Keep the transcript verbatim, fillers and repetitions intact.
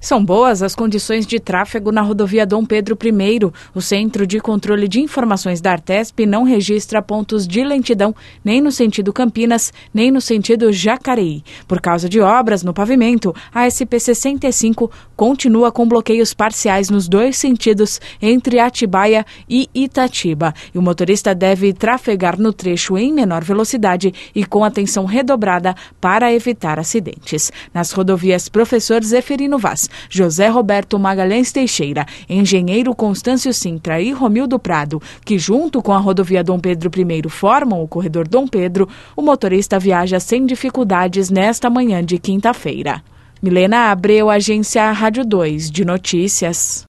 São boas as condições de tráfego na rodovia Dom Pedro I. O Centro de Controle de Informações da Artesp não registra pontos de lentidão nem no sentido Campinas, nem no sentido Jacareí. Por causa de obras no pavimento, a S P sessenta e cinco continua com bloqueios parciais nos dois sentidos entre Atibaia e Itatiba. E o motorista deve trafegar no trecho em menor velocidade e com atenção redobrada para evitar acidentes. Nas rodovias Professor Zeferino Vaz, José Roberto Magalhães Teixeira, Engenheiro Constâncio Sintra e Romildo Prado, que junto com a rodovia Dom Pedro I formam o corredor Dom Pedro, o motorista viaja sem dificuldades nesta manhã de quinta-feira. Milena Abreu, Agência Rádio dois de Notícias.